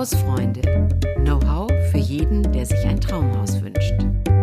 Hausfreunde. Know-how für jeden, der sich ein Traumhaus wünscht.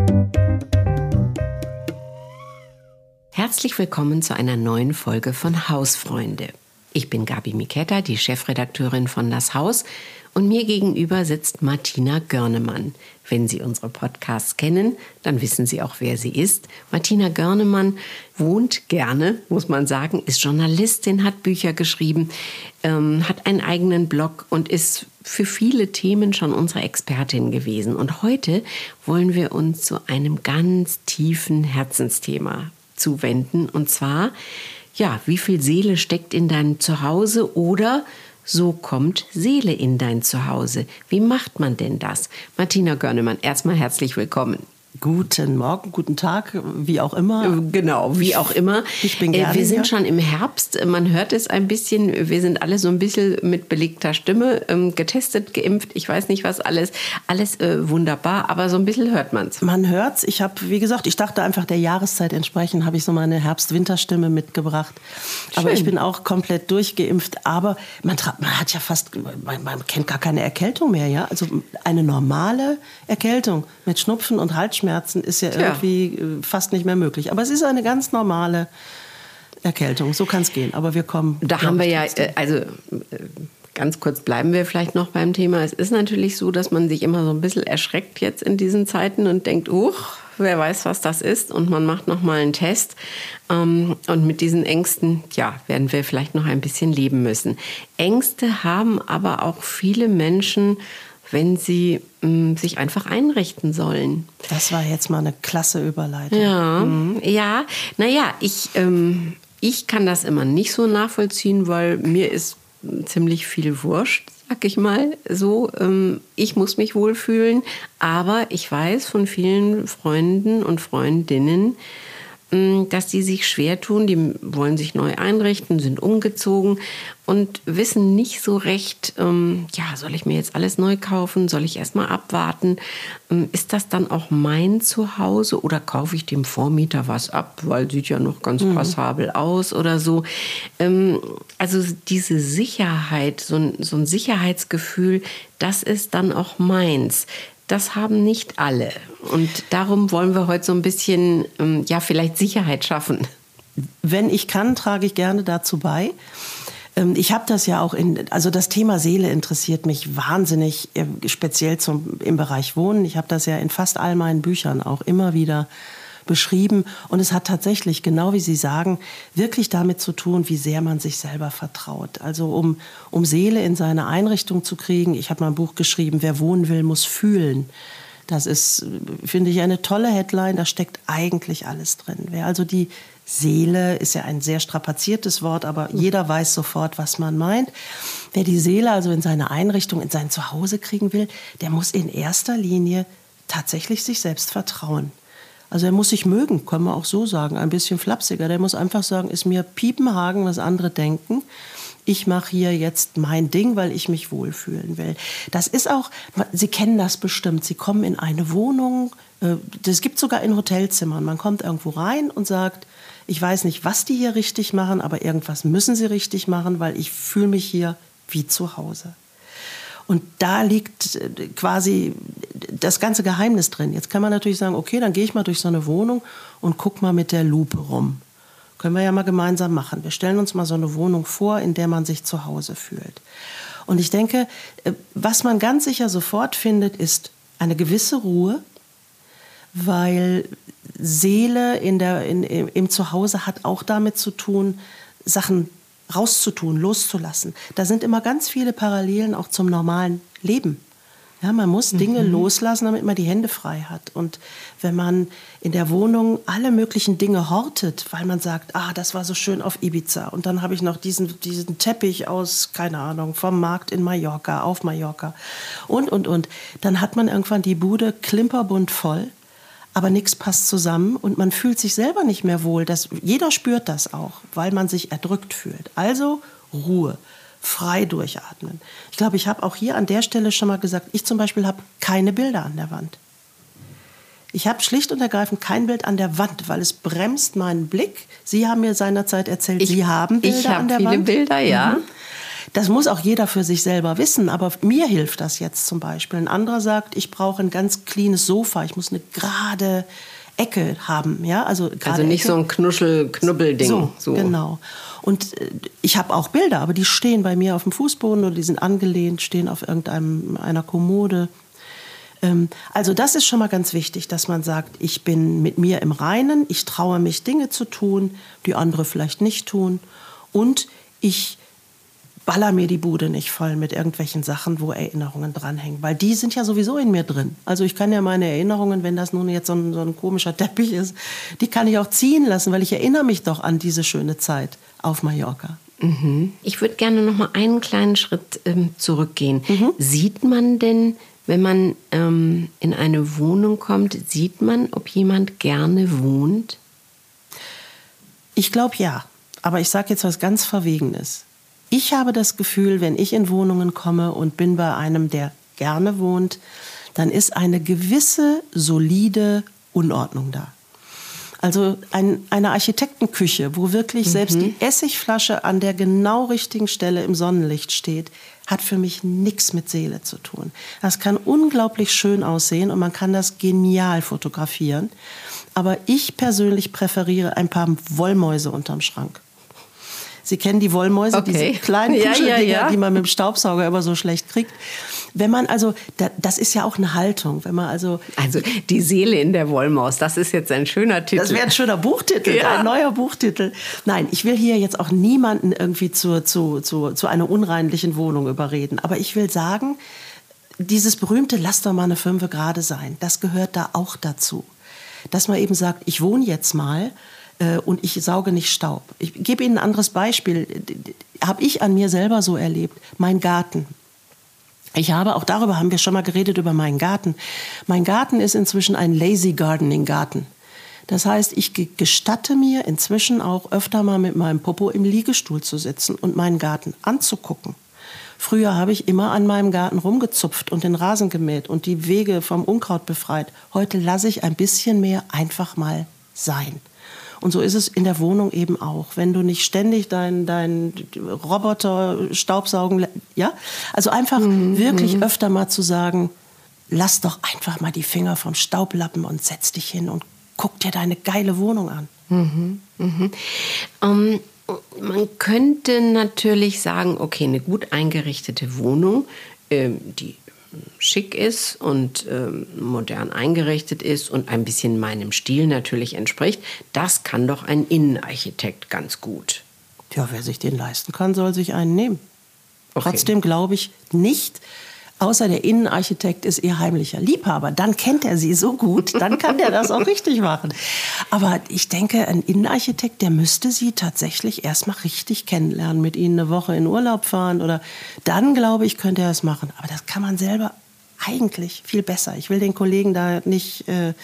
Herzlich willkommen zu einer neuen Folge von Hausfreunde. Ich bin Gabi Miketta, die Chefredakteurin von Das Haus, und mir gegenüber sitzt Martina Görnemann. Wenn Sie unsere Podcasts kennen, dann wissen Sie auch, wer sie ist. Martina Görnemann wohnt gerne, muss man sagen, ist Journalistin, hat Bücher geschrieben, hat einen eigenen Blog und ist für viele Themen schon unsere Expertin gewesen. Und heute wollen wir uns zu einem ganz tiefen Herzensthema zuwenden. Und zwar, ja, wie viel Seele steckt in deinem Zuhause oder so kommt Seele in dein Zuhause. Wie macht man denn das? Martina Görnemann, erstmal herzlich willkommen. Guten Morgen, guten Tag, wie auch immer. Genau, wie auch immer. Ich bin gerne Wir sind hier. schon im Herbst, man hört es ein bisschen. Wir sind alle so ein bisschen mit belegter Stimme, getestet, geimpft, ich weiß nicht was alles. Alles wunderbar, aber so ein bisschen hört man es. Man hört's. Ich habe, wie gesagt, ich dachte einfach der Jahreszeit entsprechend, habe ich so meine Herbst-Winter-Stimme mitgebracht. Aber Schön. ich bin auch komplett durchgeimpft. Aber man hat ja fast, man kennt gar keine Erkältung mehr, ja. Also eine normale Erkältung mit Schnupfen und Halsschmerzen ist ja irgendwie fast nicht mehr möglich. Aber es ist eine ganz normale Erkältung. So kann es gehen. Aber wir kommen. Da haben wir ja, ganz kurz bleiben wir vielleicht noch beim Thema. Es ist natürlich so, dass man sich immer so ein bisschen erschreckt jetzt in diesen Zeiten und denkt, wer weiß, was das ist. Und man macht noch mal einen Test. Und mit diesen Ängsten, werden wir vielleicht noch ein bisschen leben müssen. Ängste haben aber auch viele Menschen, wenn sie sich einfach einrichten sollen. Das war jetzt mal eine klasse Überleitung. Ja. Naja, ich kann das immer nicht so nachvollziehen, weil mir ist ziemlich viel wurscht, sag ich mal so. Ich muss mich wohlfühlen, aber ich weiß von vielen Freunden und Freundinnen, dass die sich schwer tun, die wollen sich neu einrichten, sind umgezogen und wissen nicht so recht, soll ich mir jetzt alles neu kaufen, soll ich erst mal abwarten, ist das dann auch mein Zuhause oder kaufe ich dem Vormieter was ab, weil sieht ja noch ganz passabel aus oder so. Also diese Sicherheit, so ein Sicherheitsgefühl, das ist dann auch meins. Das haben nicht alle. Und darum wollen wir heute so ein bisschen, vielleicht Sicherheit schaffen. Wenn ich kann, trage ich gerne dazu bei. Ich habe das ja auch also das Thema Seele interessiert mich wahnsinnig, speziell im Bereich Wohnen. Ich habe das ja in fast all meinen Büchern auch immer wieder beschrieben. Und es hat tatsächlich, genau wie Sie sagen, wirklich damit zu tun, wie sehr man sich selber vertraut. Also um Seele in seine Einrichtung zu kriegen. Ich habe mal ein Buch geschrieben, wer wohnen will, muss fühlen. Das ist, finde ich, eine tolle Headline. Da steckt eigentlich alles drin. Wer also die Seele, ist ja ein sehr strapaziertes Wort, aber jeder weiß sofort, was man meint. Wer die Seele also in seine Einrichtung, in sein Zuhause kriegen will, der muss in erster Linie tatsächlich sich selbst vertrauen. Also er muss sich mögen, kann man auch so sagen, ein bisschen flapsiger. Der muss einfach sagen, ist mir Piepenhagen, was andere denken. Ich mache hier jetzt mein Ding, weil ich mich wohlfühlen will. Das ist auch, Sie kennen das bestimmt, Sie kommen in eine Wohnung, das gibt sogar in Hotelzimmern. Man kommt irgendwo rein und sagt, ich weiß nicht, was die hier richtig machen, aber irgendwas müssen sie richtig machen, weil ich fühle mich hier wie zu Hause. Und da liegt quasi das ganze Geheimnis drin. Jetzt kann man natürlich sagen, okay, dann gehe ich mal durch so eine Wohnung und guck mal mit der Lupe rum. Können wir ja mal gemeinsam machen. Wir stellen uns mal so eine Wohnung vor, in der man sich zu Hause fühlt. Und ich denke, was man ganz sicher sofort findet, ist eine gewisse Ruhe, weil Seele im Zuhause hat auch damit zu tun, Sachen rauszutun, loszulassen. Da sind immer ganz viele Parallelen auch zum normalen Leben. Ja, man muss Dinge loslassen, damit man die Hände frei hat. Und wenn man in der Wohnung alle möglichen Dinge hortet, weil man sagt, das war so schön auf Ibiza und dann habe ich noch diesen Teppich aus, keine Ahnung, vom Markt in Mallorca, auf Mallorca und. Dann hat man irgendwann die Bude klimperbunt voll, aber nichts passt zusammen und man fühlt sich selber nicht mehr wohl. Jeder spürt das auch, weil man sich erdrückt fühlt. Also Ruhe. Frei durchatmen. Ich glaube, ich habe auch hier an der Stelle schon mal gesagt, ich zum Beispiel habe keine Bilder an der Wand. Ich habe schlicht und ergreifend kein Bild an der Wand, weil es bremst meinen Blick. Sie haben mir seinerzeit erzählt, Sie haben Bilder an der Wand. Ich habe viele Bilder, ja. Das muss auch jeder für sich selber wissen, aber mir hilft das jetzt zum Beispiel. Ein anderer sagt, ich brauche ein ganz cleanes Sofa, ich muss eine gerade Ecke haben. Ja? Also nicht so ein Knubbelding. So, genau. Und ich habe auch Bilder, aber die stehen bei mir auf dem Fußboden oder die sind angelehnt, stehen auf einer Kommode. Also das ist schon mal ganz wichtig, dass man sagt, ich bin mit mir im Reinen, ich traue mich, Dinge zu tun, die andere vielleicht nicht tun. Und ich baller mir die Bude nicht voll mit irgendwelchen Sachen, wo Erinnerungen dranhängen. Weil die sind ja sowieso in mir drin. Also ich kann ja meine Erinnerungen, wenn das nun jetzt so ein komischer Teppich ist, die kann ich auch ziehen lassen, weil ich erinnere mich doch an diese schöne Zeit auf Mallorca. Ich würde gerne noch mal einen kleinen Schritt zurückgehen. Sieht man denn, wenn man in eine Wohnung kommt, sieht man, ob jemand gerne wohnt? Ich glaube ja, aber ich sage jetzt was ganz Verwegenes. Ich habe das Gefühl, wenn ich in Wohnungen komme und bin bei einem, der gerne wohnt, dann ist eine gewisse solide Unordnung da. Also eine Architektenküche, wo wirklich selbst die Essigflasche an der genau richtigen Stelle im Sonnenlicht steht, hat für mich nichts mit Seele zu tun. Das kann unglaublich schön aussehen und man kann das genial fotografieren. Aber ich persönlich präferiere ein paar Wollmäuse unterm Schrank. Sie kennen die Wollmäuse, diese kleinen Kuscheldinger, die man mit dem Staubsauger immer so schlecht kriegt. Wenn man das ist ja auch eine Haltung. Wenn man also die Seele in der Wollmaus, das ist jetzt ein schöner Titel. Das wäre ein schöner Buchtitel, ein neuer Buchtitel. Nein, ich will hier jetzt auch niemanden irgendwie zu einer unreinlichen Wohnung überreden. Aber ich will sagen, dieses berühmte lass doch mal eine 5 gerade sein, das gehört da auch dazu. Dass man eben sagt, ich wohne jetzt mal und ich sauge nicht Staub. Ich gebe Ihnen ein anderes Beispiel, habe ich an mir selber so erlebt. Mein Garten. Auch darüber haben wir schon mal geredet, über meinen Garten. Mein Garten ist inzwischen ein Lazy Gardening Garten. Das heißt, ich gestatte mir inzwischen auch öfter mal mit meinem Popo im Liegestuhl zu sitzen und meinen Garten anzugucken. Früher habe ich immer an meinem Garten rumgezupft und den Rasen gemäht und die Wege vom Unkraut befreit. Heute lasse ich ein bisschen mehr einfach mal sein. Und so ist es in der Wohnung eben auch. Wenn du nicht ständig dein Roboter Staubsaugen, ja, also einfach wirklich öfter mal zu sagen, lass doch einfach mal die Finger vom Staublappen und setz dich hin und guck dir deine geile Wohnung an. Man könnte natürlich sagen, okay, eine gut eingerichtete Wohnung, die schick ist und modern eingerichtet ist und ein bisschen meinem Stil natürlich entspricht, das kann doch ein Innenarchitekt ganz gut. Ja, wer sich den leisten kann, soll sich einen nehmen. Okay. Trotzdem glaube ich nicht, außer der Innenarchitekt ist ihr heimlicher Liebhaber. Dann kennt er sie so gut, dann kann der das auch richtig machen. Aber ich denke, ein Innenarchitekt, der müsste sie tatsächlich erstmal richtig kennenlernen, mit ihnen eine Woche in Urlaub fahren oder dann, glaube ich, könnte er es machen. Aber das kann man selber eigentlich viel besser. Ich will den Kollegen da nicht...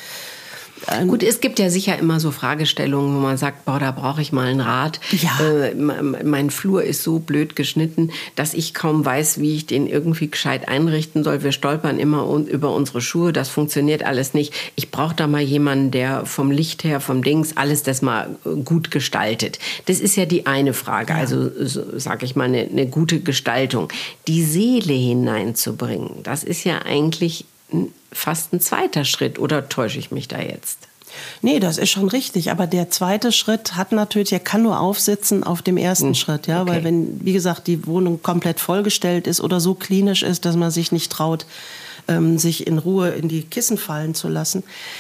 Gut, es gibt ja sicher immer so Fragestellungen, wo man sagt, boah, da brauche ich mal einen Rat. Ja. Mein Flur ist so blöd geschnitten, dass ich kaum weiß, wie ich den irgendwie gescheit einrichten soll. Wir stolpern immer über unsere Schuhe, das funktioniert alles nicht. Ich brauche da mal jemanden, der vom Licht her, vom Dings, alles das mal gut gestaltet. Das ist ja die eine Frage, also sage ich mal, eine gute Gestaltung. Die Seele hineinzubringen, das ist ja eigentlich fast ein zweiter Schritt, oder täusche ich mich da jetzt? Nee, das ist schon richtig. Aber der zweite Schritt hat natürlich, er kann nur aufsitzen auf dem ersten Schritt. Ja? Okay. Weil wenn, wie gesagt, die Wohnung komplett vollgestellt ist oder so klinisch ist, dass man sich nicht traut, sich in Ruhe in die Kissen fallen zu lassen,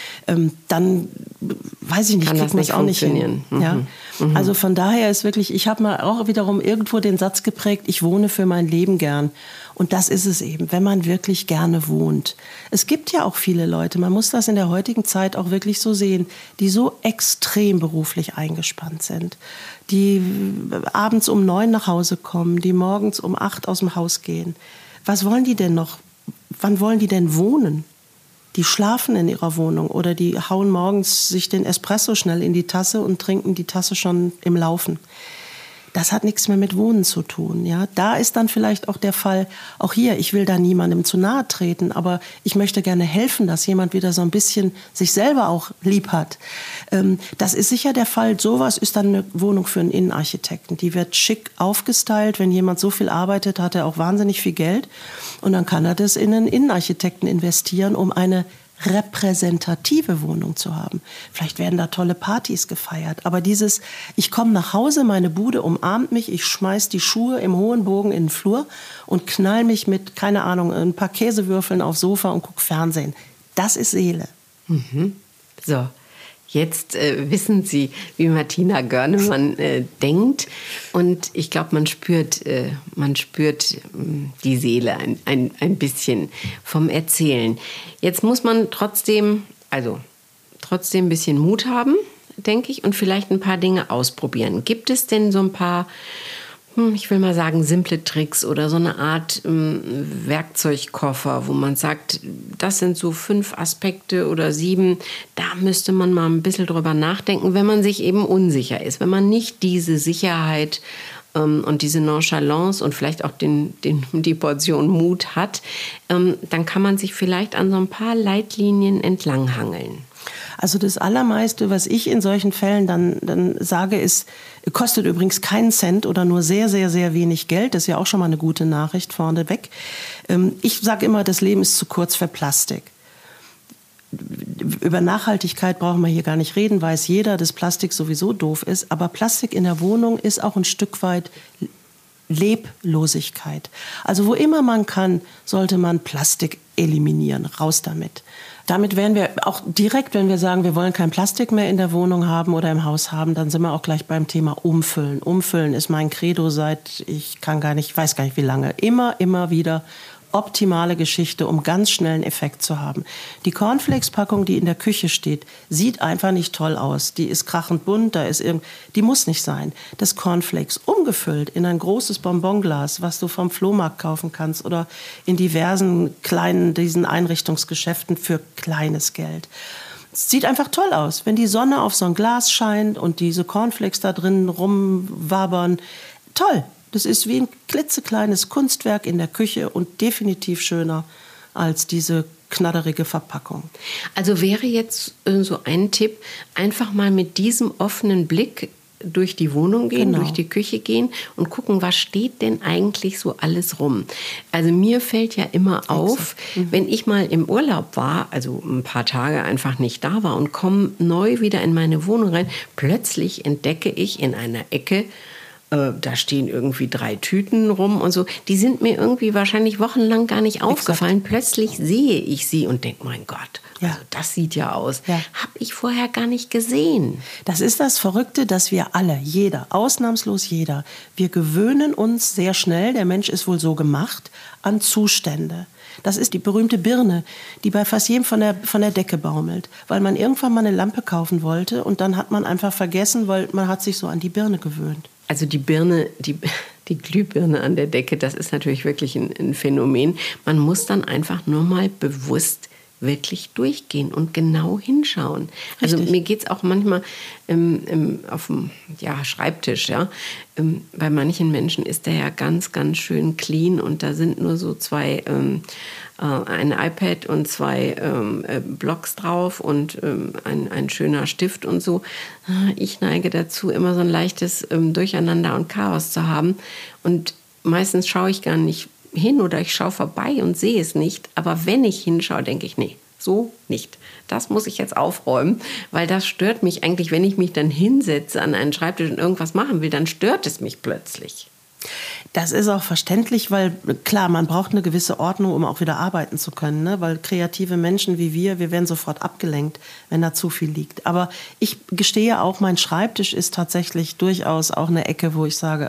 dann weiß ich nicht, kriegt man es auch nicht hin. Ja? Also von daher ist wirklich, ich habe mal auch wiederum irgendwo den Satz geprägt, ich wohne für mein Leben gern. Und das ist es eben, wenn man wirklich gerne wohnt. Es gibt ja auch viele Leute, man muss das in der heutigen Zeit auch wirklich so sehen, die so extrem beruflich eingespannt sind, die abends um 9 nach Hause kommen, die morgens um 8 aus dem Haus gehen. Was wollen die denn noch? Wann wollen die denn wohnen? Die schlafen in ihrer Wohnung oder die hauen morgens sich den Espresso schnell in die Tasse und trinken die Tasse schon im Laufen. das hat nichts mehr mit Wohnen zu tun. Ja? Da ist dann vielleicht auch der Fall, auch hier, ich will da niemandem zu nahe treten, aber ich möchte gerne helfen, dass jemand wieder so ein bisschen sich selber auch lieb hat. Das ist sicher der Fall. Sowas ist dann eine Wohnung für einen Innenarchitekten. Die wird schick aufgestylt. Wenn jemand so viel arbeitet, hat er auch wahnsinnig viel Geld. Und dann kann er das in einen Innenarchitekten investieren, um eine repräsentative Wohnung zu haben. Vielleicht werden da tolle Partys gefeiert, aber dieses, ich komme nach Hause, meine Bude umarmt mich, ich schmeiß die Schuhe im hohen Bogen in den Flur und knall mich mit, keine Ahnung, ein paar Käsewürfeln aufs Sofa und guck Fernsehen. Das ist Seele. Mhm. So. Jetzt wissen Sie, wie Martina Görnemann denkt. Und ich glaube, man spürt die Seele ein bisschen vom Erzählen. Jetzt muss man trotzdem ein bisschen Mut haben, denke ich, und vielleicht ein paar Dinge ausprobieren. Gibt es denn so ein paar, ich will mal sagen, simple Tricks oder so eine Art Werkzeugkoffer, wo man sagt, das sind so 5 Aspekte oder 7, da müsste man mal ein bisschen drüber nachdenken, wenn man sich eben unsicher ist, wenn man nicht diese Sicherheit und diese Nonchalance und vielleicht auch die Portion Mut hat, dann kann man sich vielleicht an so ein paar Leitlinien entlanghangeln. Also das Allermeiste, was ich in solchen Fällen dann sage, ist, kostet übrigens keinen Cent oder nur sehr, sehr, sehr wenig Geld. Das ist ja auch schon mal eine gute Nachricht vorneweg. Ich sage immer, das Leben ist zu kurz für Plastik. Über Nachhaltigkeit brauchen wir hier gar nicht reden, weiß jeder, dass Plastik sowieso doof ist. Aber Plastik in der Wohnung ist auch ein Stück weit Leblosigkeit. Also wo immer man kann, sollte man Plastik eliminieren. Raus damit. Damit wären wir auch direkt, wenn wir sagen, wir wollen kein Plastik mehr in der Wohnung haben oder im Haus haben, dann sind wir auch gleich beim Thema Umfüllen. Umfüllen ist mein Credo seit, ich weiß gar nicht wie lange, immer wieder. Optimale Geschichte, um ganz schnell einen Effekt zu haben. Die Cornflakes-Packung, die in der Küche steht, sieht einfach nicht toll aus. Die ist krachend bunt, die muss nicht sein. Das Cornflakes umgefüllt in ein großes Bonbonglas, was du vom Flohmarkt kaufen kannst oder in diversen diesen Einrichtungsgeschäften für kleines Geld. Es sieht einfach toll aus, wenn die Sonne auf so ein Glas scheint und diese Cornflakes da drin rumwabern. Toll. Das ist wie ein klitzekleines Kunstwerk in der Küche und definitiv schöner als diese knatterige Verpackung. Also wäre jetzt so ein Tipp, einfach mal mit diesem offenen Blick durch die Wohnung gehen, durch die Küche gehen und gucken, was steht denn eigentlich so alles rum. Also mir fällt ja immer auf, wenn ich mal im Urlaub war, also ein paar Tage einfach nicht da war und komme neu wieder in meine Wohnung rein, plötzlich entdecke ich in einer Ecke, da stehen irgendwie 3 Tüten rum und so. Die sind mir irgendwie wahrscheinlich wochenlang gar nicht aufgefallen. Plötzlich sehe ich sie und denke, mein Gott, also das sieht ja aus. Ja. Habe ich vorher gar nicht gesehen. Das ist das Verrückte, dass wir alle, jeder, ausnahmslos jeder, wir gewöhnen uns sehr schnell, der Mensch ist wohl so gemacht, an Zustände. Das ist die berühmte Birne, die bei fast jedem von der Decke baumelt, weil man irgendwann mal eine Lampe kaufen wollte und dann hat man einfach vergessen, weil man hat sich so an die Birne gewöhnt. Also die Birne, die Glühbirne an der Decke, das ist natürlich wirklich ein Phänomen. Man muss dann einfach nur mal bewusst wirklich durchgehen und genau hinschauen. Richtig. Also mir geht es auch manchmal auf dem Schreibtisch. Ja? Bei manchen Menschen ist der ja ganz, ganz schön clean und da sind nur so 2, ein iPad und 2 Blocks drauf und ein schöner Stift und so. Ich neige dazu, immer so ein leichtes Durcheinander und Chaos zu haben. Und meistens schaue ich gar nicht hin oder ich schaue vorbei und sehe es nicht. Aber wenn ich hinschaue, denke ich, nee, so nicht. Das muss ich jetzt aufräumen, weil das stört mich eigentlich, wenn ich mich dann hinsetze an einen Schreibtisch und irgendwas machen will, dann stört es mich plötzlich. Das ist auch verständlich, weil klar, man braucht eine gewisse Ordnung, um auch wieder arbeiten zu können, ne? Weil kreative Menschen wie wir werden sofort abgelenkt, wenn da zu viel liegt. Aber ich gestehe auch, mein Schreibtisch ist tatsächlich durchaus auch eine Ecke, wo ich sage,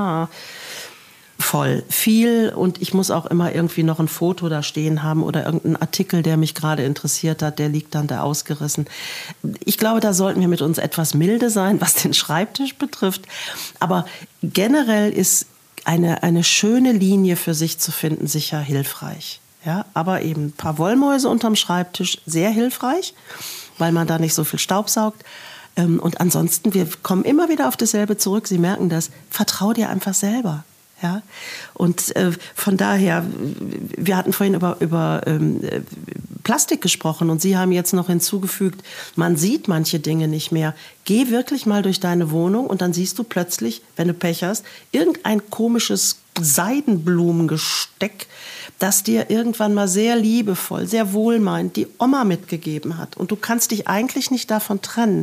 voll viel und ich muss auch immer irgendwie noch ein Foto da stehen haben oder irgendeinen Artikel, der mich gerade interessiert hat, der liegt dann da ausgerissen. Ich glaube, da sollten wir mit uns etwas milde sein, was den Schreibtisch betrifft. Aber generell ist eine schöne Linie für sich zu finden sicher hilfreich. Ja, aber eben ein paar Wollmäuse unterm Schreibtisch, sehr hilfreich, weil man da nicht so viel Staub saugt. Und ansonsten, wir kommen immer wieder auf dasselbe zurück. Sie merken das. Vertrau dir einfach selber. Ja? Und von daher, wir hatten vorhin über Plastik gesprochen und Sie haben jetzt noch hinzugefügt, man sieht manche Dinge nicht mehr. Geh wirklich mal durch deine Wohnung und dann siehst du plötzlich, wenn du Pech hast, irgendein komisches Seidenblumengesteck, das dir irgendwann mal sehr liebevoll, sehr wohlmeinend die Oma mitgegeben hat. Und du kannst dich eigentlich nicht davon trennen.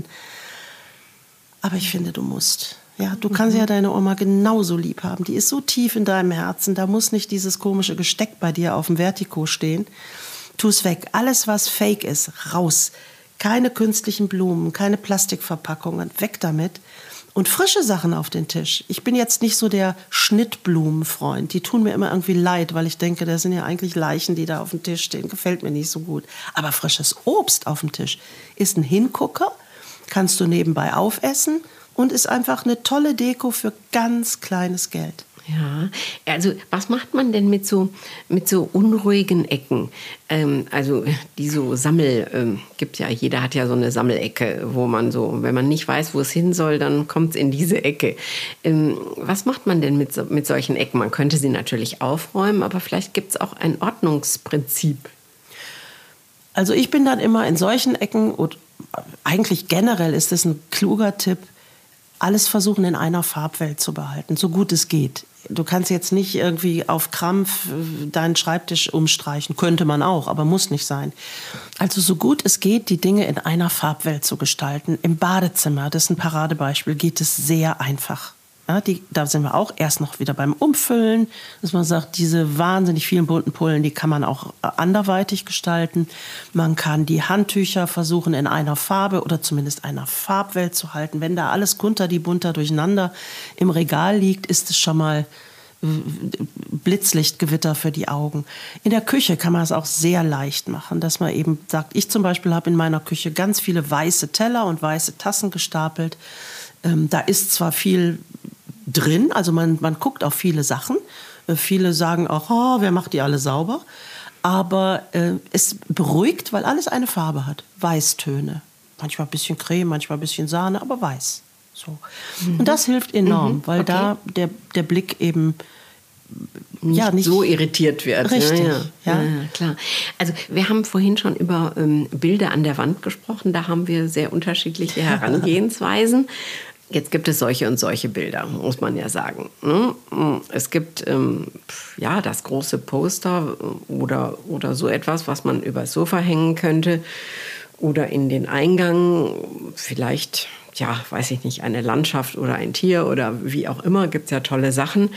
Aber ich finde, du musst. Ja, du kannst ja deine Oma genauso lieb haben. Die ist so tief in deinem Herzen. Da muss nicht dieses komische Gesteck bei dir auf dem Vertiko stehen. Tu es weg. Alles, was fake ist, raus. Keine künstlichen Blumen, keine Plastikverpackungen. Weg damit. Und frische Sachen auf den Tisch. Ich bin jetzt nicht so der Schnittblumenfreund. Die tun mir immer irgendwie leid, weil ich denke, das sind ja eigentlich Leichen, die da auf dem Tisch stehen. Gefällt mir nicht so gut. Aber frisches Obst auf dem Tisch ist ein Hingucker, kannst du nebenbei aufessen und ist einfach eine tolle Deko für ganz kleines Geld. Ja, also was macht man denn mit so unruhigen Ecken? Also die so gibt ja, jeder hat ja so eine Sammelecke, wo man so, wenn man nicht weiß, wo es hin soll, dann kommt es in diese Ecke. Was macht man denn mit solchen Ecken? Man könnte sie natürlich aufräumen, aber vielleicht gibt es auch ein Ordnungsprinzip. Also ich bin dann immer in solchen Ecken, und eigentlich generell ist es ein kluger Tipp, alles versuchen in einer Farbwelt zu behalten, so gut es geht. Du kannst jetzt nicht irgendwie auf Krampf deinen Schreibtisch umstreichen. Könnte man auch, aber muss nicht sein. Also so gut es geht, die Dinge in einer Farbwelt zu gestalten. Im Badezimmer, das ist ein Paradebeispiel, geht es sehr einfach. Ja, da sind wir auch erst noch wieder beim Umfüllen, dass man sagt, diese wahnsinnig vielen bunten Pullen, die kann man auch anderweitig gestalten. Man kann die Handtücher versuchen, in einer Farbe oder zumindest einer Farbwelt zu halten. Wenn da alles kunterbunt durcheinander im Regal liegt, ist es schon mal Blitzlichtgewitter für die Augen. In der Küche kann man es auch sehr leicht machen, dass man eben sagt, ich zum Beispiel habe in meiner Küche ganz viele weiße Teller und weiße Tassen gestapelt. Da ist zwar viel drin, also man guckt auf viele Sachen. Viele sagen auch, oh, wer macht die alle sauber? Aber es beruhigt, weil alles eine Farbe hat. Weißtöne. Manchmal ein bisschen Creme, manchmal ein bisschen Sahne, aber weiß. So. Und das hilft enorm, weil da der Blick eben nicht so irritiert wird. Richtig, ja, klar. Also wir haben vorhin schon über Bilder an der Wand gesprochen. Da haben wir sehr unterschiedliche Herangehensweisen. Jetzt gibt es solche und solche Bilder, muss man ja sagen. Es gibt das große Poster oder so etwas, was man übers Sofa hängen könnte oder in den Eingang. Vielleicht, weiß ich nicht, eine Landschaft oder ein Tier oder wie auch immer. Gibt es ja tolle Sachen.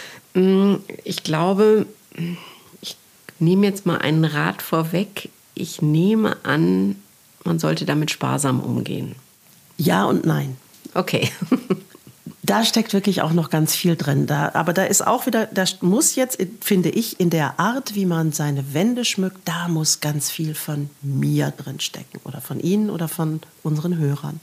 Ich glaube, ich nehme jetzt mal einen Rat vorweg. Ich nehme an, man sollte damit sparsam umgehen. Ja und nein. Okay. Da steckt wirklich auch noch ganz viel drin. Aber da ist auch wieder, da muss jetzt, finde ich, in der Art, wie man seine Wände schmückt, da muss ganz viel von mir drin stecken. Oder von Ihnen oder von unseren Hörern.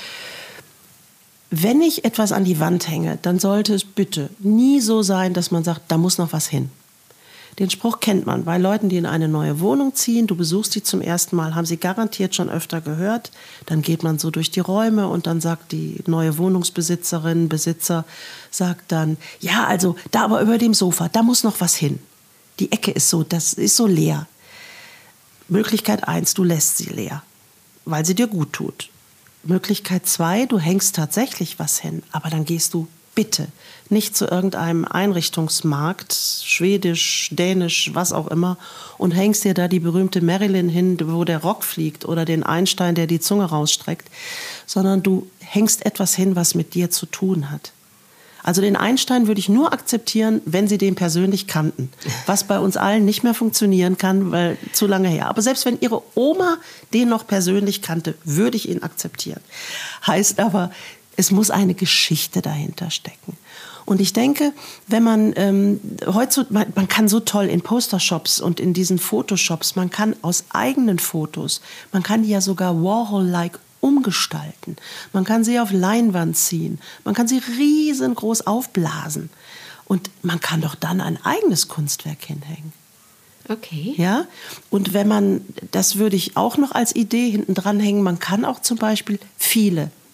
Wenn ich etwas an die Wand hänge, dann sollte es bitte nie so sein, dass man sagt, da muss noch was hin. Den Spruch kennt man bei Leuten, die in eine neue Wohnung ziehen. Du besuchst sie zum ersten Mal, haben sie garantiert schon öfter gehört. Dann geht man so durch die Räume und dann sagt die neue Wohnungsbesitzerin, Besitzer, sagt dann, ja, also da aber über dem Sofa, da muss noch was hin. Die Ecke ist so, das ist so leer. Möglichkeit 1, du lässt sie leer, weil sie dir gut tut. Möglichkeit 2, du hängst tatsächlich was hin, aber dann gehst du bitte nicht zu irgendeinem Einrichtungsmarkt, schwedisch, dänisch, was auch immer, und hängst dir da die berühmte Marilyn hin, wo der Rock fliegt, oder den Einstein, der die Zunge rausstreckt, sondern du hängst etwas hin, was mit dir zu tun hat. Also den Einstein würde ich nur akzeptieren, wenn Sie den persönlich kannten, was bei uns allen nicht mehr funktionieren kann, weil zu lange her. Aber selbst wenn Ihre Oma den noch persönlich kannte, würde ich ihn akzeptieren. Heißt aber, es muss eine Geschichte dahinter stecken. Und ich denke, wenn man heutzutage, man kann so toll in Postershops und in diesen Photoshops, man kann aus eigenen Fotos, man kann die ja sogar Warhol-like umgestalten. Man kann sie auf Leinwand ziehen, man kann sie riesengroß aufblasen und man kann doch dann ein eigenes Kunstwerk hinhängen. Okay. Ja? Und wenn man, das würde ich auch noch als Idee hinten dran hängen, man kann auch zum Beispiel viele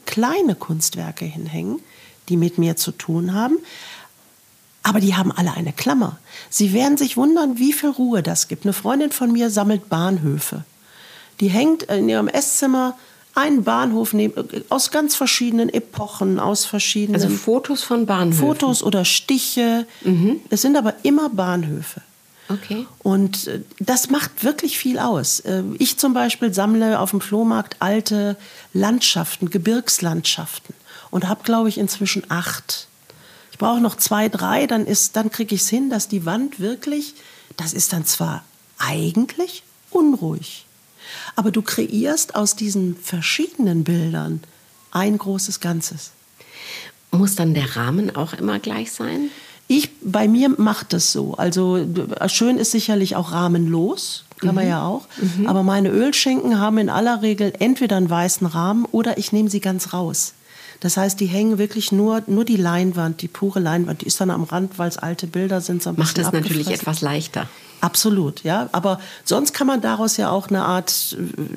kleine Kunstwerke hinhängen, die mit mir zu tun haben. Aber die haben alle eine Klammer. Sie werden sich wundern, wie viel Ruhe das gibt. Eine Freundin von mir sammelt Bahnhöfe. Die hängt in ihrem Esszimmer einen Bahnhof aus ganz verschiedenen Epochen, aus verschiedenen... Also Fotos von Bahnhöfen? Fotos oder Stiche. Es sind aber immer Bahnhöfe. Okay. Und das macht wirklich viel aus. Ich zum Beispiel sammle auf dem Flohmarkt alte Landschaften, Gebirgslandschaften und habe, glaube ich, inzwischen 8. Ich brauche noch 2, 3, dann kriege ich es hin, dass die Wand wirklich, das ist dann zwar eigentlich unruhig, aber du kreierst aus diesen verschiedenen Bildern ein großes Ganzes. Muss dann der Rahmen auch immer gleich sein? Bei mir macht es so. Also schön ist sicherlich auch rahmenlos, kann man ja auch. Aber meine Ölschinken haben in aller Regel entweder einen weißen Rahmen oder ich nehme sie ganz raus. Das heißt, die hängen wirklich nur die Leinwand, die pure Leinwand, die ist dann am Rand, weil es alte Bilder sind. So ein macht bisschen es natürlich etwas leichter. Absolut, ja. Aber sonst kann man daraus ja auch eine Art,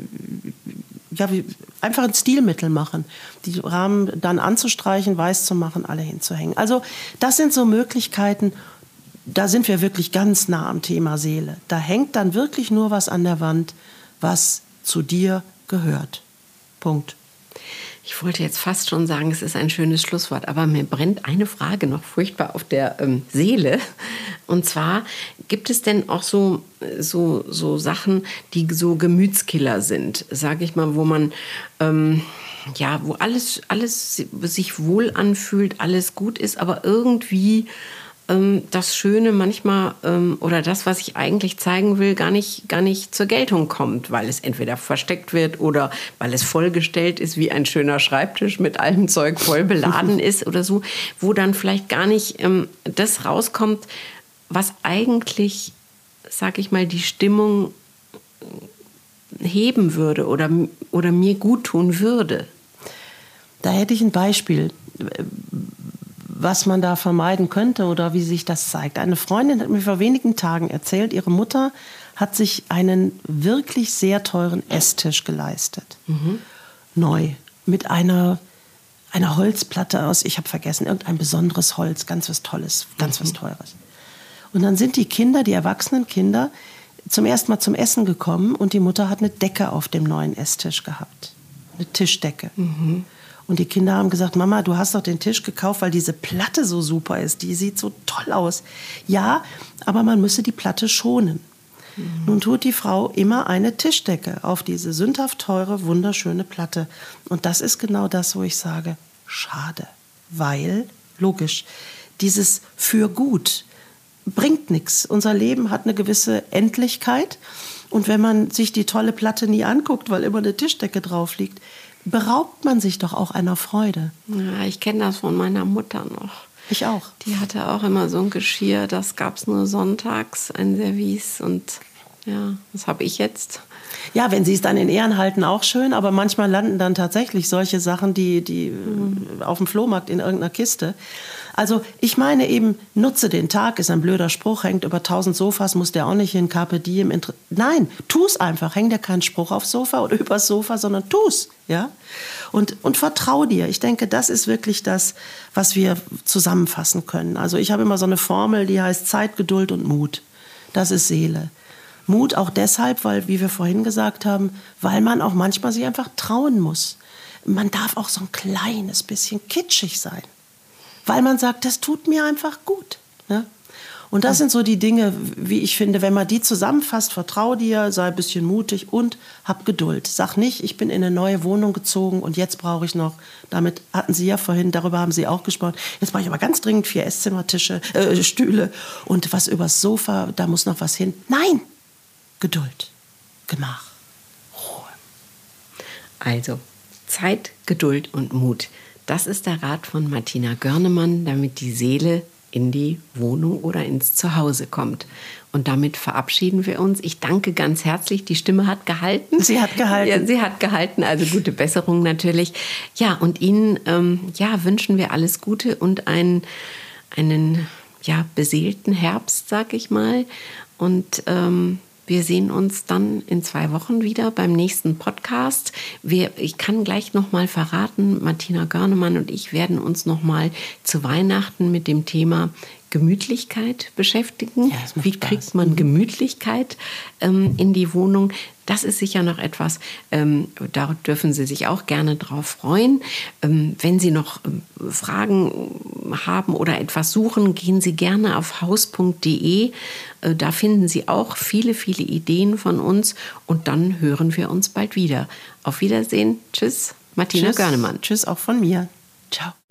einfach ein Stilmittel machen. Die Rahmen dann anzustreichen, weiß zu machen, alle hinzuhängen. Also das sind so Möglichkeiten, da sind wir wirklich ganz nah am Thema Seele. Da hängt dann wirklich nur was an der Wand, was zu dir gehört. Punkt. Ich wollte jetzt fast schon sagen, es ist ein schönes Schlusswort, aber mir brennt eine Frage noch furchtbar auf der Seele. Und zwar, gibt es denn auch so Sachen, die so Gemütskiller sind, sage ich mal, wo man, wo alles sich wohl anfühlt, alles gut ist, aber irgendwie das Schöne manchmal oder das, was ich eigentlich zeigen will, gar nicht zur Geltung kommt, weil es entweder versteckt wird oder weil es vollgestellt ist wie ein schöner Schreibtisch mit allem Zeug voll beladen ist oder so, wo dann vielleicht gar nicht das rauskommt, was eigentlich, sag ich mal, die Stimmung heben würde oder mir gut tun würde. Da hätte ich ein Beispiel, was man da vermeiden könnte oder wie sich das zeigt. Eine Freundin hat mir vor wenigen Tagen erzählt, ihre Mutter hat sich einen wirklich sehr teuren Esstisch geleistet. Neu. Mit einer Holzplatte aus, ich habe vergessen, irgendein besonderes Holz, ganz was Tolles, ganz was Teures. Und dann sind die erwachsenen Kinder, zum ersten Mal zum Essen gekommen und die Mutter hat eine Decke auf dem neuen Esstisch gehabt. Eine Tischdecke. Und die Kinder haben gesagt, Mama, du hast doch den Tisch gekauft, weil diese Platte so super ist. Die sieht so toll aus. Ja, aber man müsse die Platte schonen. Nun tut die Frau immer eine Tischdecke auf diese sündhaft teure, wunderschöne Platte. Und das ist genau das, wo ich sage, schade. Weil, logisch, dieses für gut bringt nichts. Unser Leben hat eine gewisse Endlichkeit. Und wenn man sich die tolle Platte nie anguckt, weil immer eine Tischdecke drauf liegt, beraubt man sich doch auch einer Freude. Ja, ich kenne das von meiner Mutter noch. Ich auch. Die hatte auch immer so ein Geschirr, das gab es nur sonntags, ein Service. Und ja, was habe ich jetzt? Ja, wenn sie es dann in Ehren halten, auch schön. Aber manchmal landen dann tatsächlich solche Sachen, die auf dem Flohmarkt in irgendeiner Kiste. Also ich meine eben, nutze den Tag, ist ein blöder Spruch, hängt über 1000 Sofas, muss der auch nicht hin, Carpe Diem. Nein, tu's einfach, häng dir keinen Spruch aufs Sofa oder übers Sofa, sondern tu's. Ja? Und vertrau dir. Ich denke, das ist wirklich das, was wir zusammenfassen können. Also ich habe immer so eine Formel, die heißt Zeit, Geduld und Mut. Das ist Seele. Mut auch deshalb, weil, wie wir vorhin gesagt haben, weil man auch manchmal sich einfach trauen muss. Man darf auch so ein kleines bisschen kitschig sein. Weil man sagt, das tut mir einfach gut. Ne? Und das sind so die Dinge, wie ich finde, wenn man die zusammenfasst, vertrau dir, sei ein bisschen mutig und hab Geduld. Sag nicht, ich bin in eine neue Wohnung gezogen und jetzt brauche ich noch, damit hatten Sie ja vorhin, darüber haben Sie auch gesprochen, jetzt brauche ich aber ganz dringend 4 Esszimmertische, Stühle und was übers Sofa, da muss noch was hin. Nein, Geduld, Gemach, Ruhe. Also, Zeit, Geduld und Mut. Das ist der Rat von Martina Görnemann, damit die Seele in die Wohnung oder ins Zuhause kommt. Und damit verabschieden wir uns. Ich danke ganz herzlich. Die Stimme hat gehalten. Sie hat gehalten. Ja, sie hat gehalten, also gute Besserung natürlich. Ja, und Ihnen wünschen wir alles Gute und einen beseelten Herbst, sag ich mal. Und Wir sehen uns dann in 2 Wochen wieder beim nächsten Podcast. Ich kann gleich noch mal verraten, Martina Görnemann und ich werden uns noch mal zu Weihnachten mit dem Thema Gemütlichkeit beschäftigen. Ja, das macht Wie Spaß. kriegt man Gemütlichkeit in die Wohnung? Das ist sicher noch etwas, da dürfen Sie sich auch gerne drauf freuen. Wenn Sie noch Fragen haben oder etwas suchen, gehen Sie gerne auf haus.de. Da finden Sie auch viele, viele Ideen von uns und dann hören wir uns bald wieder. Auf Wiedersehen. Tschüss, Martina Görnemann. Tschüss auch von mir. Ciao.